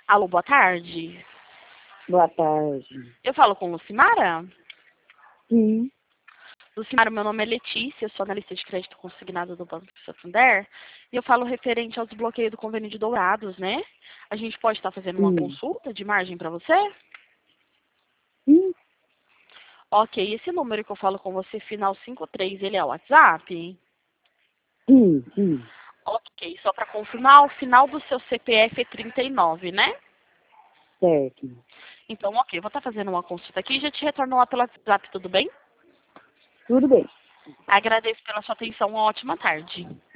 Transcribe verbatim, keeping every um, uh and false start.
Alô, boa tarde. Boa tarde. Eu falo com Lucimara? Sim. Lucimara, meu nome é Letícia, eu sou analista de crédito consignado do Banco Santander e eu falo referente ao desbloqueio do convênio de Dourados, né? A gente pode estar fazendo uma Sim. consulta de margem para você? Sim. Ok, esse número que eu falo com você, final cinco três, ele é o WhatsApp? Sim. Sim. Ok, só para confirmar, o final do seu C P F é trinta e nove, né? Certo. Então, ok, vou estar fazendo uma consulta aqui e já te retorno lá pelo WhatsApp, tudo bem? Tudo bem. Agradeço pela sua atenção, uma ótima tarde.